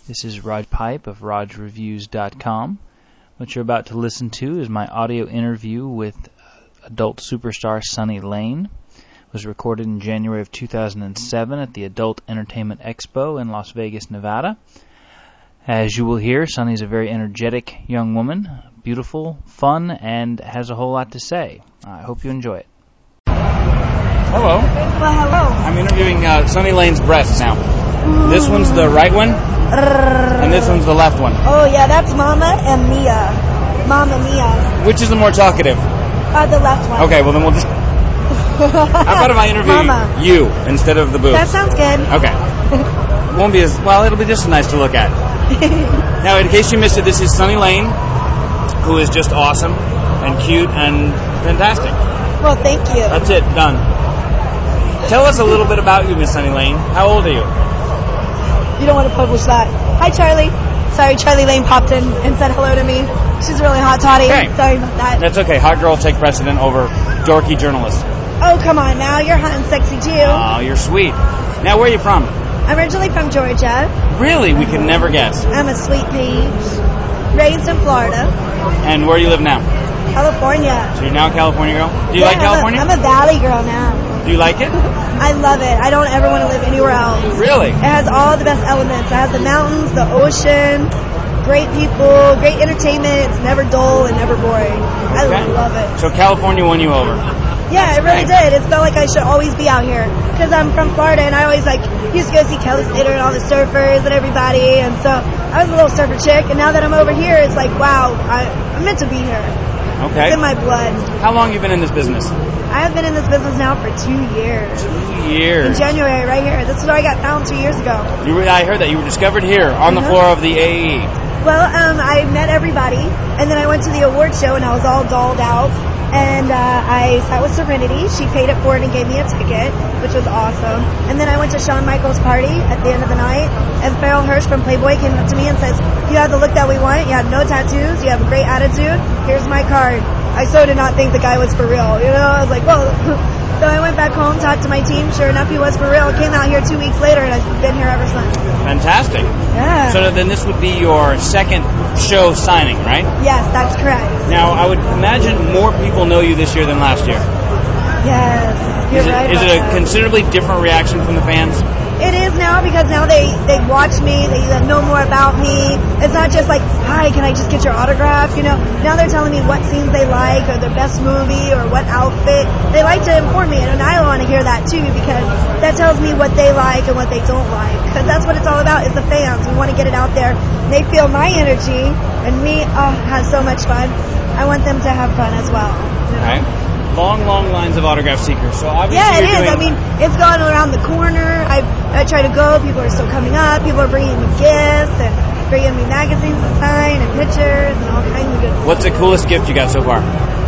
This is Raj Pipe of RajReviews.com. What you're about to listen to is my audio interview with adult superstar Sunny Lane. It was recorded in January of 2007 at the Adult Entertainment Expo in Las Vegas, Nevada. As you will hear, Sunny's a very energetic young woman, beautiful, fun, and has a whole lot to say. I hope you enjoy it. Hello. Well, hello. I'm interviewing Sunny Lane's breasts now. This one's the right one, and this one's the left one. Oh, yeah, that's Mama and Mia. Mama Mia. Which is the more talkative? The left one. Okay, well then we'll just... How about if I interview Mama. you instead of the boobs? That sounds good. Okay. Won't be as... Well, it'll be just as nice to look at. Now, in case you missed it, this is Sunny Lane, who is just awesome and cute and fantastic. Well, thank you. That's it. Done. Tell us a little bit about you, Miss Sunny Lane. How old are you? You don't want to publish that. Hi, Charlie. Sorry, Charlie Lane popped in and said hello to me. She's a really hot toddy. Okay. Sorry about that. That's okay. Hot girl take precedent over dorky journalists. Oh, come on now. You're hot and sexy, too. Oh, you're sweet. Now, where are you from? I'm originally from Georgia. Really? We could never guess. I'm a sweet peach. Raised in Florida. And where do you live now? California. So you're now a California girl? Do you like California? I'm a valley girl now. Do you like it? I love it. I don't ever want to live anywhere else. Really? It has all the best elements. It has the mountains, the ocean, great people, great entertainment. It's never dull and never boring. I love it. So California won you over? Yeah, it really did. It felt like I should always be out here. Because I'm from Florida and I always used to go see Kelly Slater and all the surfers and everybody. And so I was a little surfer chick. And now that I'm over here, it's like, wow, I'm meant to be here. Okay. It's in my blood. How long have you been in this business? I have been in this business now for 2 years. 2 years. In January, right here. This is where I got found 2 years ago. I heard that you were discovered here on the floor of the AE. Well, I met everybody, and then I went to the award show, and I was all dolled out. And I sat with Serenity. She paid it forward and gave me a ticket, which was awesome. And then I went to Shawn Michaels' party at the end of the night, and Farrell Hirsch from Playboy came up to me and says, "You have the look that we want. You have no tattoos. You have a great attitude. Here's my card." I so did not think the guy was for real. You know, I was like, whoa. So I went back home, talked to my team. Sure enough, he was for real. Came out here 2 weeks later, and I've been here ever since. Fantastic. Yeah. So then this would be your second show signing, right? Yes, that's correct. Now, I would imagine more people know you this year than last year. Yes, you're right. Is it a considerably different reaction from the fans? It is now, because now they watch me, they know more about me. It's not just like, hi, can I just get your autograph? You know, now they're telling me what scenes they like, or their best movie, or what outfit. They like to inform me, and I want to hear that too, because that tells me what they like and what they don't like. Because that's what it's all about, is the fans. We want to get it out there. They feel my energy, and me, have so much fun. I want them to have fun as well. You know? Right. Long lines of autograph seekers. So obviously, yeah, it is. I mean, it's going around the corner. I try to go. People are still coming up. People are bringing me gifts and bringing me magazines to sign and pictures and all kinds of good stuff. What's the coolest gift you got so far?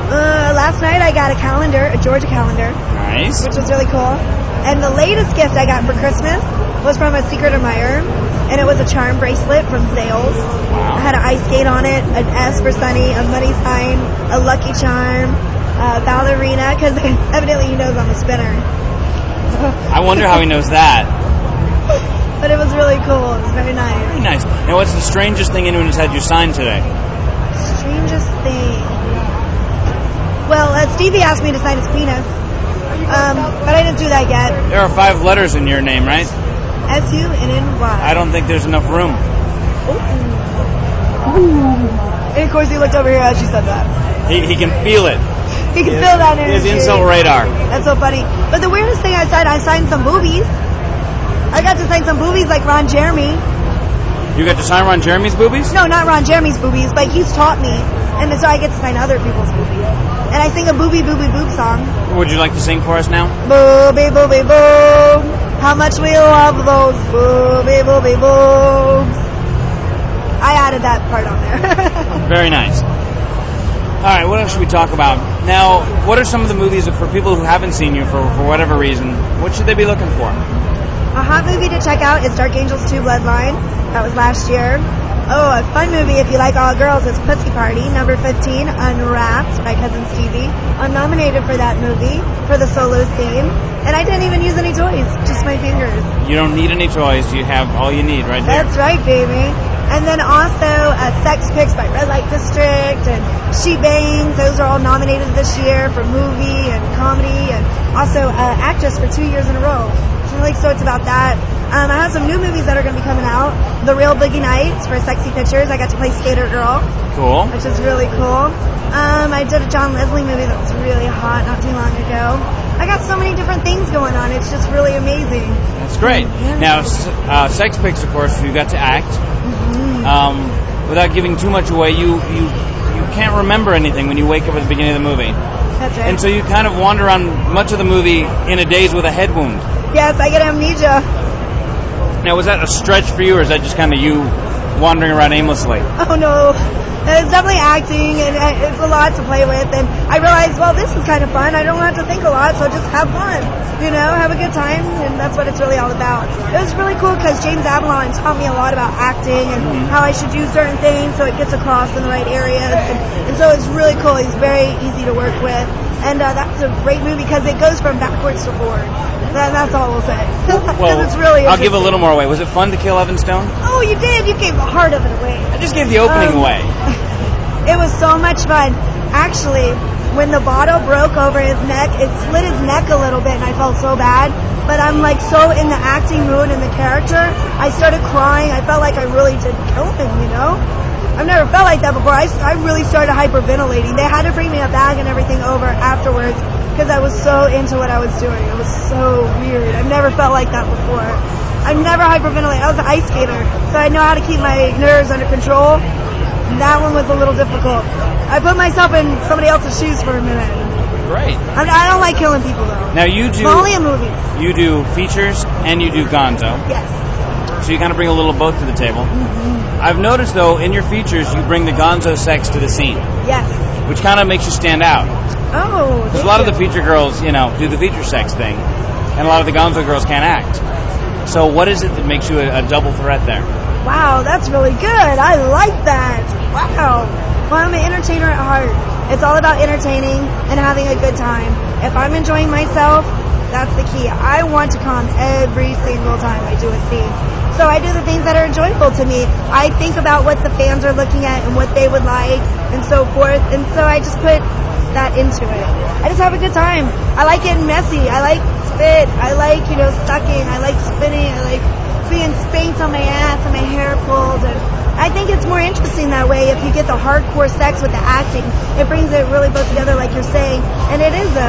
Last night I got a calendar, a Georgia calendar. Nice. Which was really cool. And the latest gift I got for Christmas was from a secret admirer, and it was a charm bracelet from Zales. Wow. I had an ice skate on it, an S for Sunny, a money sign, a lucky charm, ballerina, because evidently he knows I'm a spinner. I wonder how he knows that. But it was really cool. It was very nice. Very nice. Now, what's the strangest thing anyone has had you sign today? Strangest thing. Well, Stevie asked me to sign his penis. But I didn't do that yet. There are 5 letters in your name, right? S-U-N-N-Y. I don't think there's enough room. Ooh. And of course he looked over here as she said that. He can feel it. He can feel that energy. His insult radar. That's so funny. But the weirdest thing I signed some boobies. I got to sign some boobies like Ron Jeremy. You got to sign Ron Jeremy's boobies? No, not Ron Jeremy's boobies, but he's taught me. And so I get to sign other people's boobies. And I sing a booby booby boob song. Would you like to sing for us now? Booby booby boob. How much we love those booby booby boobs. I added that part on there. Very nice. All right, what else should we talk about? Now, what are some of the movies for people who haven't seen you for whatever reason? What should they be looking for? A hot movie to check out is Dark Angels 2 Bloodline. That was last year. Oh, a fun movie if you like all girls is Pussy Party, number 15, Unwrapped by Cousin Stevie. I'm nominated for that movie for the solo scene, and I didn't even use any toys, just my fingers. You don't need any toys. You have all you need right there. That's right, baby. And then also Sex Pics by Red Light District and She Bangs. Those are all nominated this year for movie and comedy, and also actress for 2 years in a row. So I'm really stoked about that. I have some new movies that are going to be coming out. The Real Boogie Nights for Sexy Pictures. I got to play Skater Girl. Cool. Which is really cool. I did a John Leslie movie that was really hot not too long ago. I got so many different things going on. It's just really amazing. That's great. Now, Sex Pics, of course, you got to act. Mm-hmm. Without giving too much away, you can't remember anything when you wake up at the beginning of the movie. That's right. And so you kind of wander on much of the movie in a daze with a head wound. Yes, I get amnesia. Now, was that a stretch for you, or is that just kind of you wandering around aimlessly? Oh, no. It's definitely acting, and it's a lot to play with. And I realized, well, this is kind of fun. I don't have to think a lot, so just have fun. Have a good time, and that's what it's really all about. It was really cool because James Avalon taught me a lot about acting and how I should do certain things so it gets across in the right areas. And so it's really cool. He's very easy to work with. And that's a great movie because it goes from backwards to forward. That's all we'll say. Well, it's really I'll give a little more away. Was it fun to kill Evan Stone? Oh, you did. You gave the heart of it away. I just gave the opening away. It was so much fun. Actually, when the bottle broke over his neck, it split his neck a little bit, and I felt so bad. But I'm so in the acting mood and the character, I started crying. I felt like I really did kill him, I've never felt like that before. I really started hyperventilating. They had to bring me a bag and everything over afterwards because I was so into what I was doing. It was so weird. I've never felt like that before. I've never hyperventilated. I was an ice skater, so I know how to keep my nerves under control. That one was a little difficult. I put myself in somebody else's shoes for a minute. Great. I don't like killing people, though. Now you do... Only in movies. You do features and you do gonzo. Yes. So you kind of bring a little of both to the table. Mm-hmm. I've noticed, though, in your features, you bring the gonzo sex to the scene. Yes. Which kind of makes you stand out. Oh, because a lot of the feature girls, do the feature sex thing, and a lot of the gonzo girls can't act. So what is it that makes you a double threat there? Wow, that's really good. I like that. Wow. Well, I'm an entertainer at heart. It's all about entertaining and having a good time. If I'm enjoying myself, that's the key. I want to come every single time I do a scene. So I do the things that are enjoyable to me. I think about what the fans are looking at and what they would like and so forth. And so I just put that into it. I just have a good time. I like getting messy. I like spit. I like, sucking. I like spitting. I like being spanked on my ass and my hair pulled. And I think it's more interesting that way if you get the hardcore sex with the acting. It brings it really both together like you're saying. And it is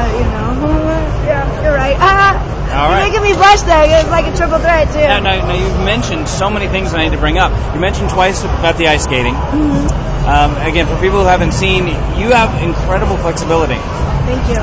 yeah, you're right. All right. You're making me blush there. It's like a triple threat, too. Now, you've mentioned so many things that I need to bring up. You mentioned twice about the ice skating. Mm-hmm. Again, for people who haven't seen, you have incredible flexibility. Thank you.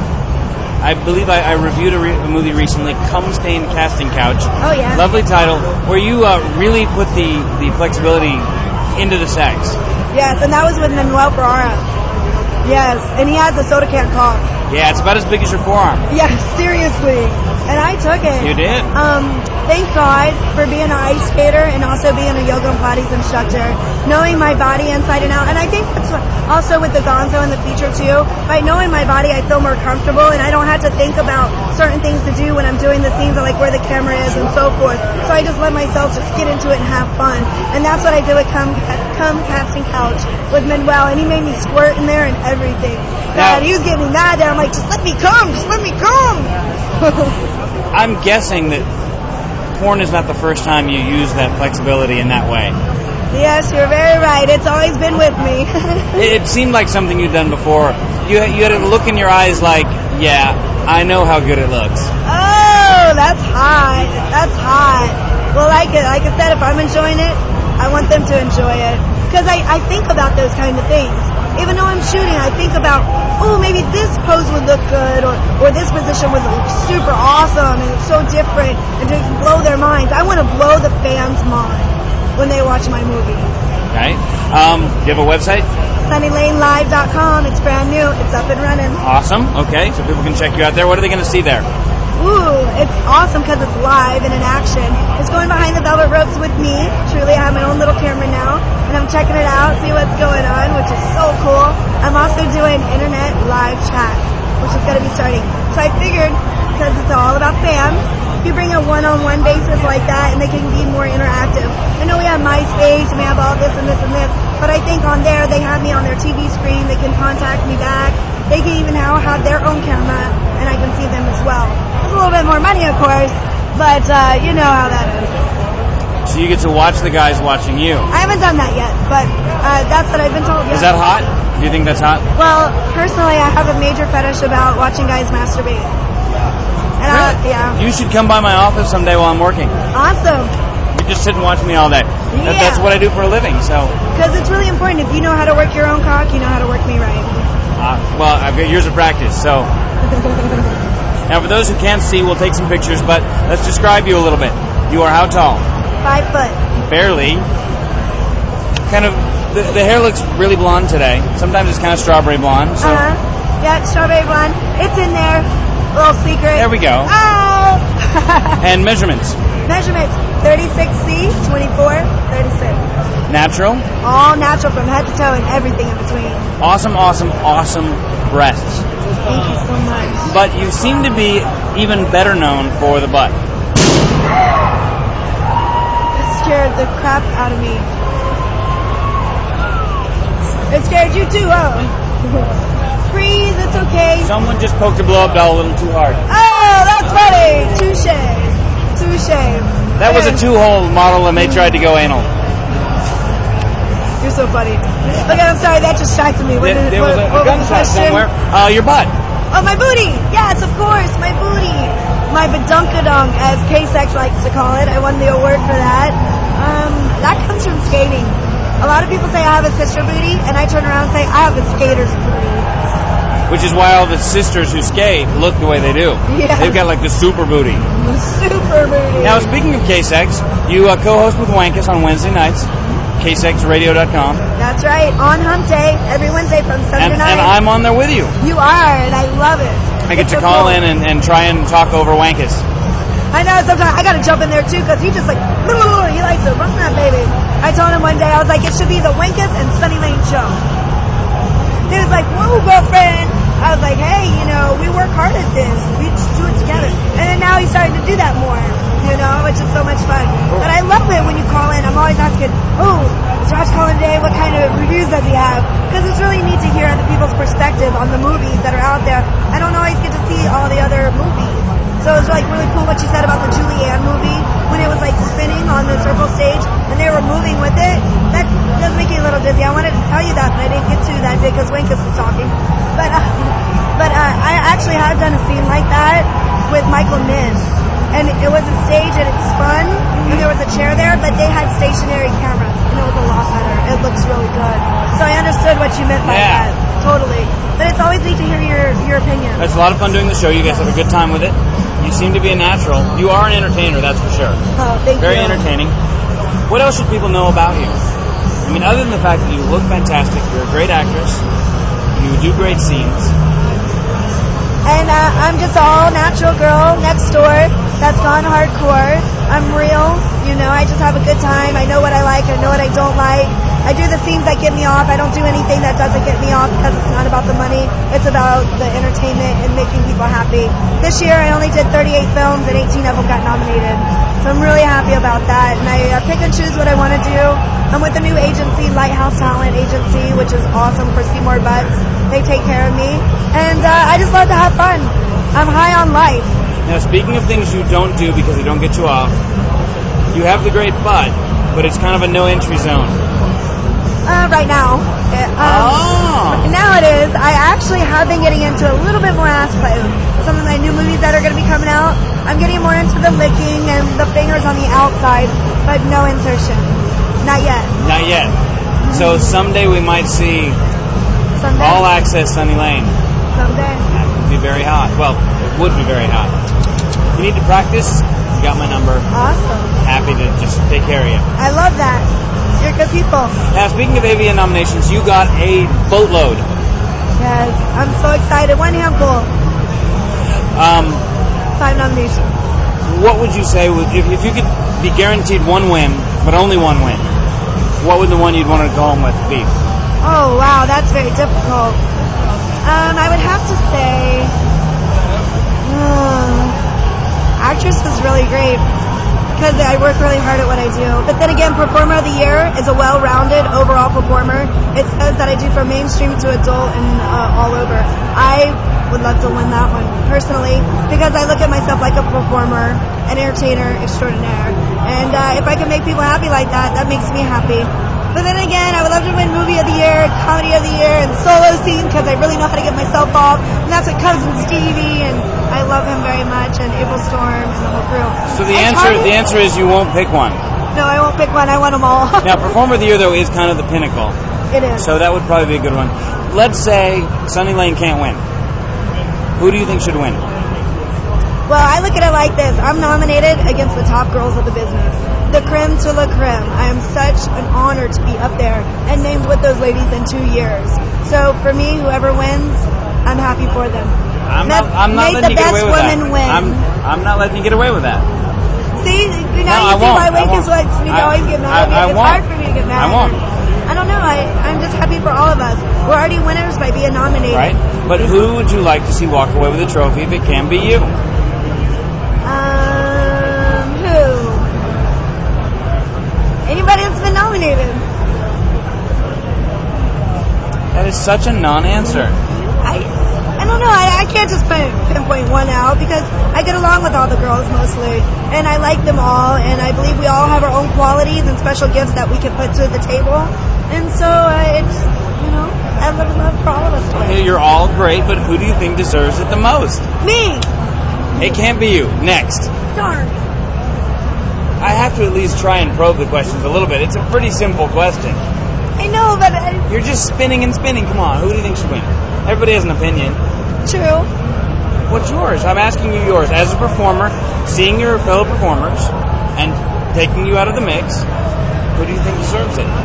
I believe I reviewed a movie recently, Cum Stained Casting Couch. Oh, yeah. Lovely title, where you really put the flexibility into the sex. Yes, and that was with Manuel Ferrara. Yes, and he has a soda can cock. Yeah, it's about as big as your forearm. Yeah, seriously. And I took it. You did? Thank God for being an ice skater and also being a yoga and Pilates instructor, knowing my body inside and out. And I think that's also with the gonzo and the feature too. By knowing my body, I feel more comfortable and I don't have to think about certain things to do when I'm doing the scenes, like where the camera is and so forth. So I just let myself just get into it and have fun. And that's what I did with Cum Casting Couch with Manuel, and he made me squirt in there and everything. God, he was getting me mad there. I'm like, just let me come. I'm guessing that porn is not the first time you use that flexibility in that way. Yes, you're very right. It's always been with me. It seemed like something you'd done before. You had a look in your eyes like, yeah, I know how good it looks. Oh, that's hot. That's hot. Well, like I said, if I'm enjoying it, I want them to enjoy it. Because I think about those kind of things. Even though I'm shooting, I think about, maybe this pose would look good, or this position would look super awesome, and it's so different, and to blow their minds. I want to blow the fans' mind when they watch my movie. Okay. Do you have a website? SunnyLaneLive.com. It's brand new. It's up and running. Awesome. Okay, so people can check you out there. What are they going to see there? It's awesome because it's live and in action. It's going behind the velvet ropes with me. Truly, I have my own little camera now. checking it out, see what's going on, which is so cool. I'm also doing internet live chat, which is going to be starting. So I figured, because it's all about fans, if you bring a one-on-one basis like that, and they can be more interactive. I know we have MySpace, and we have all this and this and this, but I think on there, they have me on their TV screen, they can contact me back, they can even now have their own camera, and I can see them as well. It's a little bit more money, of course, but you know how that is. So you get to watch the guys watching you. I haven't done that yet, but that's what I've been told. Is that hot? Do you think that's hot? Well, personally, I have a major fetish about watching guys masturbate. And Really? yeah. You should come by my office someday while I'm working. Awesome. You just sit and watch me all day. That's what I do for a living, so. Because it's really important. If you know how to work your own cock, you know how to work me right. Well, I've got years of practice, so. Now, for those who can't see, we'll take some pictures, but let's describe you a little bit. You are how tall? 5 foot. Barely. Kind of, the hair looks really blonde today. Sometimes it's kind of strawberry blonde. So. Yeah, it's strawberry blonde. It's in there. Little secret. There we go. Oh! And measurements? Measurements. 36C, 24, 36. Natural? All natural from head to toe and everything in between. Awesome, awesome, awesome breasts. Thank you so much. But you seem to be even better known for the butt. It scared the crap out of me. It scared you too, huh? Breathe, it's okay. Someone just poked a blow-up doll a little too hard. Oh, that's funny. Touche. That was a 2-hole model and they tried to go anal. You're so funny. Okay, I'm sorry, that just distracted me. There was a gunshot somewhere. Your butt. Oh, my booty. Yes, of course, my booty. My badunkadunk, as K-Sex likes to call it. I won the award for that. That comes from skating. A lot of people say I have a sister booty, and I turn around and say I have a skater's booty. Which is why all the sisters who skate look the way they do. Yeah. They've got like the super booty. Super booty. Now, speaking of K-Sex, you co-host with Wankus on Wednesday nights. KSexRadio.com. That's right, on Hump Day, every Wednesday from 7 to 9. And I'm on there with you. You are, and I love it. I get to call in and try and talk over Wankus. I know, sometimes I gotta jump in there too, because he just like, he likes to run that baby. I told him one day, I was like, it should be the Wankus and Sunny Lane show. He was like, whoa, girlfriend. I was like, hey, we work hard at this. We just do it together. And then now he's starting to do that more, which is so much fun. But I love it when you call in. I'm always asking, is Josh calling today? What kind of reviews does he have? Because it's really neat to hear other people's perspective on the movies that are out there. I don't always get to see all the other movies. So it was like really cool what you said about the Julianne movie when it was like spinning on the circle stage and they were moving with it. That does make you a little dizzy. I wanted to tell you that, but I didn't get to that day because Wankus was talking. But I actually have done a scene like that with Michael Nin. And it was a stage and it's fun and there was a chair there, but they had stationary cameras and it was a lot better. It looks really good. So I understood what you meant by that. Totally. But it's always neat to hear your opinion. It's a lot of fun doing the show. You guys have a good time with it. You seem to be a natural. You are an entertainer, that's for sure. Oh, thank you. Very entertaining. What else should people know about you? I mean, other than the fact that you look fantastic, you're a great actress, you do great scenes. And I'm just all natural girl next door that's gone hardcore. I'm real, I just have a good time. I know what I like, I know what I don't like. I do the scenes that get me off. I don't do anything that doesn't get me off because it's not about the money. It's about the entertainment and making people happy. This year I only did 38 films and 18 of them got nominated. So I'm really happy about that. And I pick and choose what I want to do. I'm with a new agency, Lighthouse Talent Agency, which is awesome for Seymour Butts. They take care of me. And I just love to have fun. I'm high on life. Now, speaking of things you don't do because they don't get you off, you have the great butt, but it's kind of a no-entry zone. Right now. Now it is. I actually have been getting into a little bit more ass play. Some of my new movies that are going to be coming out, I'm getting more into the licking and the fingers on the outside, but no insertion. Not yet. Not yet. So someday we might see all access Sunny Lane. Someday. That would be very hot. Well, it would be very hot. You need to practice. You got my number. Awesome. Happy to just take care of you. I love that. You're good people. Now, speaking of AVN nominations, you got a boatload. Yes, I'm so excited. One handful. 5 nominations. What would you say if you could be guaranteed one win, but only one win? what would the one you'd want to go home with be? Oh, wow, that's very difficult. I would have to say, actress was really great because I work really hard at what I do. But then again, Performer of the Year is a well-rounded overall performer. It says that I do from mainstream to adult and all over. I would love to win that one personally because I look at myself like a performer, an entertainer extraordinaire. And if I can make people happy like that, that makes me happy. But then again, I would love to win Movie of the Year, Comedy of the Year, and Solo Scene because I really know how to get myself off. And that's with Cousin Stevie, and I love him very much, and April Storm, and the whole crew. So the answer is you won't pick one. No, I won't pick one. I want them all. Now, Performer of the Year, though, is kind of the pinnacle. It is. So that would probably be a good one. Let's say Sunny Lane can't win. Who do you think should win? Well, I look at it like this. I'm nominated against the top girls of the business. The creme to la creme. I am such an honor to be up there and named with those ladies in 2 years. So for me, whoever wins, I'm happy for them. I'm not letting you get away with that. I'm not letting you get away with that. See, now you see why Wakens likes me to always get mad at me. It's hard for me to get mad. I won't. I don't know. I'm just happy for all of us. We're already winners by being nominated. Right. But who would you like to see walk away with a trophy if it can be you? Who? Anybody that's been nominated. That is such a non-answer. I don't know. I can't just pinpoint one out because I get along with all the girls mostly, and I like them all, and I believe we all have our own qualities and special gifts that we can put to the table, and so it's, I love for all of us to win. Okay, you're all great, but who do you think deserves it the most? Me. It can't be you. Next. Darn. I have to at least try and probe the questions a little bit. It's a pretty simple question. I know, but you're just spinning and spinning. Come on, who do you think should win? Everybody has an opinion. True. What's yours? I'm asking you yours. As a performer, seeing your fellow performers and taking you out of the mix, who do you think deserves it?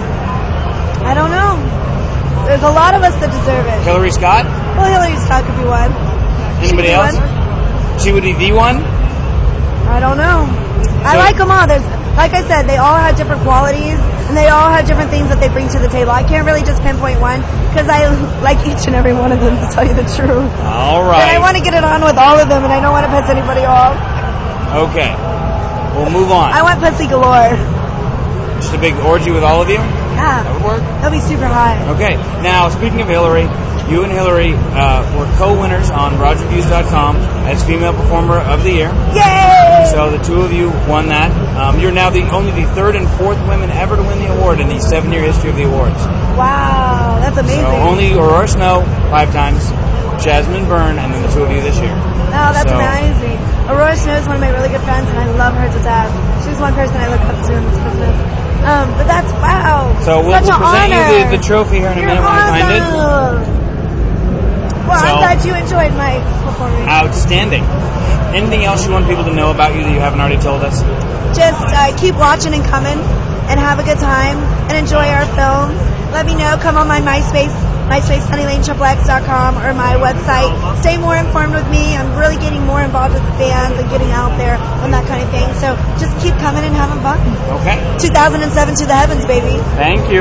I don't know. There's a lot of us that deserve it. Hillary Scott? Well, Hillary Scott could be one. Anybody else? She would be the one? I don't know. I like them all. Like I said, they all have different qualities, and they all have different things that they bring to the table. I can't really just pinpoint one, because I like each and every one of them, to tell you the truth. All right. And I want to get it on with all of them, and I don't want to piss anybody off. Okay. We'll move on. I want pussy galore. Just a big orgy with all of you? Yeah. That would work? That'll be super high. Okay. Now, speaking of Hillary, you and Hillary were co-winners on RogerViews.com as Female Performer of the Year. Yay! So the two of you won that. You're now only the third and fourth women ever to win the award in the 7-year history of the awards. Wow, that's amazing. So only Aurora Snow 5 times, Jasmine Byrne, and then the two of you this year. Oh, that's amazing. Aurora Snow is one of my really good friends, and I love her to death. She's one person I look up to in this business. But that's, wow. So we'll present you the trophy here in a minute when we find it. Well, I'm glad you enjoyed my performance. Outstanding. Anything else you want people to know about you that you haven't already told us? Just keep watching and coming, and have a good time, and enjoy our films. Let me know. Come on my MySpace SunnyLaneXXX.com, or my website. Stay more informed with me. I'm really getting more involved with the fans and getting out there and that kind of thing. So just keep coming and having fun. Okay. 2007 to the heavens, baby. Thank you.